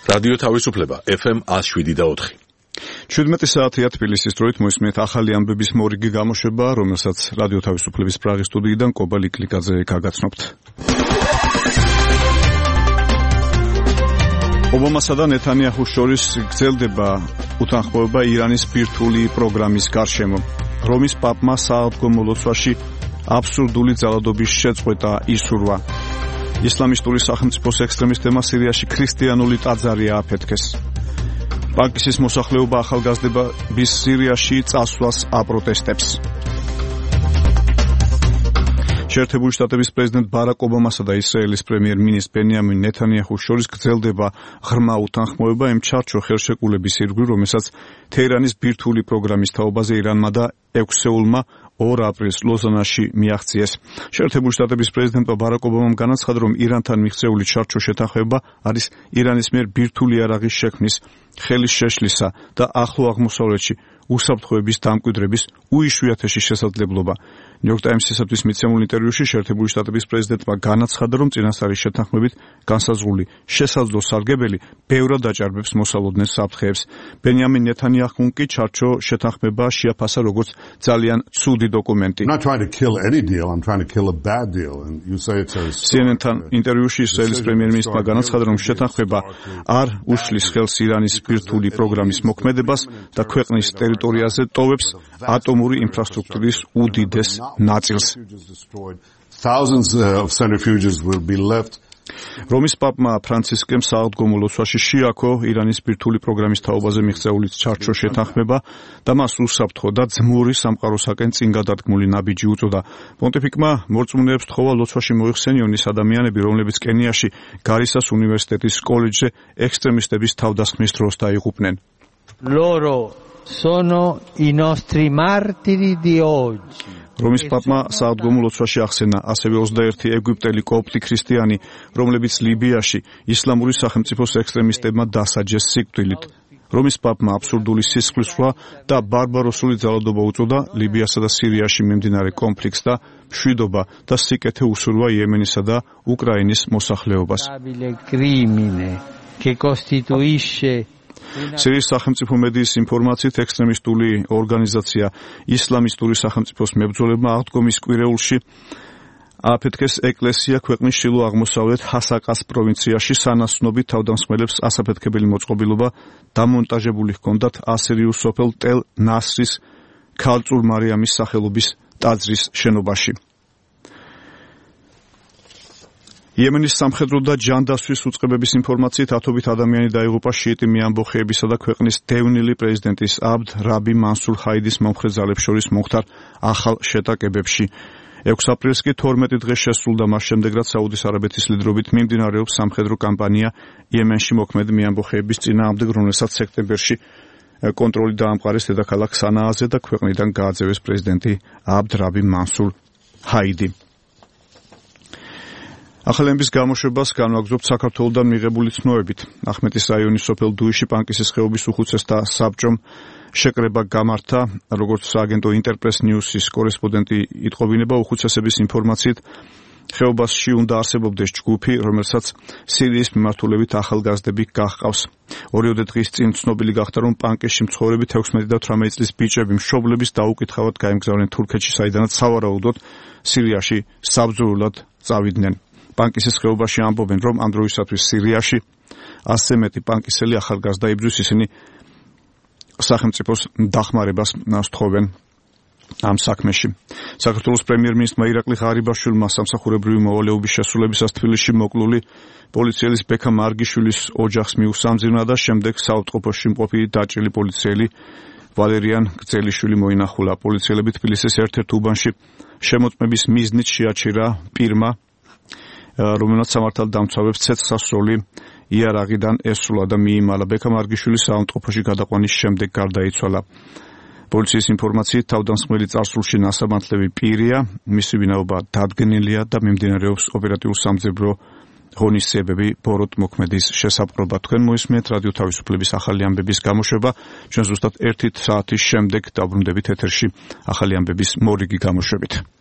რადიო თავისუფლება FM 107.4. 17 საათია თბილისის დროით მოისმენთ ახალი ამბების მორიგი გამოშვება, რომელსაც რადიო თავისუფლების პრაღის სტუდიიდან კობა ლიკლიკაძე გაგაცნობთ. ობამასა და ნეთანიაჰუს შორის გრძელდება უთანხმოება ირანის ბირთვული პროგრამის გარშემო. რომის პაპმა საავადმყოფო ლოცვაში აბსურდული ძალადობის შეწყვეტა ისურვა. ისლამისტური სახელმწიფოს ექსტრემისტებმა სირიაში ქრისტიანული ტაძარი ააფეთქეს. პაკისის მოსახლეობა ახალგაზრდების სირიაში წასვლას აპროტესტებს. შეერთებული შტატების პრეზიდენტ ბარაკ ობამასა და ისრაელის პრემიერ-მინისტრ ბენიამინ ნეთანიაჰუს შორის გრძელდება ღრმა უთანხმოება იმ ჩარჩო ხელშეკრულების ირგვლივ, რომელსაც თეირანის ბირთვული პროგრამის თაობაზე ირანმა და 6 სეულმა 2 აპრილს ლოზანაში მიაღწიეს. შეერთებული შტატების პრეზიდენტმა ბარაკ ობამამ განაცხადა, რომ ირანთან მიღწეული ჩარჩო შეთანხმება არის ირანის მიერ ბირთვული იარაღის შექმნის, ხელის შეშლისა და ახლო აღმოსავლეთში უსაფრთხოების დამკვიდრების უიშვიათესი შესაძლებლობა. ნიუ-იორკ ტაიმსისათვის მიცემულ ინტერვიუში შეერთებული შტატების პრეზიდენტმა განაცხადა, რომ წინასწარი შეთანხმებით განსაზღვრული შესაძლო სარგებელი ბევრად აჭარბებს მოსალოდნელ საფრთხეებს. ბენიამინ ნეთანიაჰუმ კი ჩარჩო შეთანხმება შეაფასა როგორც ძალიან ცუდი დოკუმენტი. CNN-თან ინტერვიუში ისრაელის პრემიერ-მინისტრმა განაცხადა, რომ შეთანხმება არ უშლის ხელს ირანის ბირთვული პროგრამის მოქმედებას და ქვეყნის ტერიტორიაზე ტოვებს ატომური ინფრასტრუქტურის უდიდეს ნაწილს. რომის პაპმა ფრანცისკემ საავადმყოფო ლოცვაში შეაქო ირანის ბირთვული პროგრამის თაობაზე მიღწეული ჩარჩო შეთანხმება და მას უსაფრთხო და ძმური სამყაროსაკენ წინ გადადგმული ნაბიჯი უწოდა. პონტიფიკმა მორწმუნეებს თხოვა ლოცვაში მოიხსენიონ ის ადამიანები, რომლებიც კენიაში გარისას უნივერსიტეტის კოლეჯზე ექსტრემისტების თავდასხმის დროს დაიღუპნენ. Loro sono i nostri martiri di oggi. რომის პაპმა საავადმყოფო ლოცვაში ახსენა ასევე 21 ეგვიპტელი კოპტი ქრისტიანი, რომლებიც ლიბიაში ისლამური სახელმწიფოს ექსტრემისტებმა დასაჯეს სიკვდილით. რომის პაპმა აბსურდული სისხლისღვრა და ბარბაროსული ძალადობა უწოდა ლიბიასა და სირიაში მიმდინარე კონფლიქტს და მშვიდობა და სიკეთე უსურვა იემენისა და უკრაინის მოსახლეობას. სირიის სახელმწიფო მედიის ინფორმაციით ექსტრემისტული ორგანიზაცია ისლამისტური სახელმწიფოს მებრძოლებმა აღდგომის კვირეულში ააფეთქეს ეკლესია ქვეყნის ჩრდილო-აღმოსავლეთ ჰასაკას პროვინციაში. სანაცნობი თავდამსხმელებს ასაფეთქებელი მოწყობილობა დამონტაჟებული ჰქონდათ ასირიულ სოფელ ტელ ნასრის ქალწულ მარიამის სახელობის ტაძრის შენობაში. იემენის სამხედრო და ჯანდაცვის უწყებების ინფორმაციით ათობით ადამიანი დაიღუპა შიიტი მეამბოხეებისა და ქვეყნის დევნილი პრეზიდენტის აბდ რაბი მანსურ ჰაიდის მომხრე ძალებს შორის მომხდარ ახალ შეტაკებებში. 6 აპრილს კი 12 დღე შესრულდა მას შემდეგ, რაც საუდის არაბეთის ლიდერობით მიმდინარეობს სამხედრო კამპანია იემენში მოქმედი მეამბოხეების წინააღმდეგ, რომელსაც სექტემბერში კონტროლი დაამყარეს დედაქალაქ სანააზე და ქვეყნიდან გააძევეს პრეზიდენტი აბდ რაბი მანსურ ჰაიდი. ახალი ამბის გამოშვებას განვაგრძობთ საქართველოდან მიღებული ცნობებით. ახმეტის რაიონის სოფელ დუიში პანკისის ხეობის უხუცესთა საბჭომ შეკრება გამართა, როგორც სააგენტო ინტერპრეს ნიუსის კორესპონდენტი იტყობინება, უხუცესების ინფორმაციით ხეობაში უნდა არსებობდეს ჯგუფი, რომელსაც სირიის მიმართულებით ახალგაზრდები გაჰყავს. 2 დღის წინ ცნობილი გახდა, რომ პანკისში მცხოვრები 16 და 18 წლის ბიჭები მშობლების დაუკითხავად გაემგზავრნენ თურქეთში, საიდანაც სავარაუდოდ სირიაში საბრძოლველად წავიდნენ. პანკისის ხეობაში ამბობენ, რომ ამ დროისათვის სირიაში 100 მეტი პანკისელი ახალგაზრდა იბრძვის, ისინი სახელმწიფოს დახმარებას სთხოვენ ამ საქმეში. საქართველოს პრემიერ-მინისტრმა ირაკლი ღარიბაშვილმა სამსახურებრივი მოვალეობის შესრულებისას თბილისში მოკლული პოლიციელის ბექა მარგიშვილის ოჯახს მიუსამძიმნა და შემდეგ საავადმყოფოში მყოფი დაჭრილი პოლიციელი ვალერიან გრძელიშვილი მოინახულა. პოლიციელები თბილისის ერთ-ერთ უბანში შემოწმების მიზნით შეაჩერა პირმა, რომელსაც სამართალდამცავებს ცეცხლსასროლი იარაღიდან ესრულა და მიიმალა. ბექა მარგიშვილი საავადმყოფოში გადაყვანის შემდეგ გარდაიცვალა. პოლიციის ინფორმაციით თავდამსხმელი წარსულში ნასამართლები პირია, მისი ვინაობა დადგენილია და მიმდინარეობს ოპერატიულ-სამძებრო ღონისძიებები ბოროტ მოქმედის შესაბრობა. თქვენ მოისმენთ რადიო თავისუფლების ახალი ამბების გამოშვება. ჩვენ ზუსტად 1 საათის შემდეგ დავბრუნდებით ეთერში ახალი ამბების მორიგი გამოშვებით.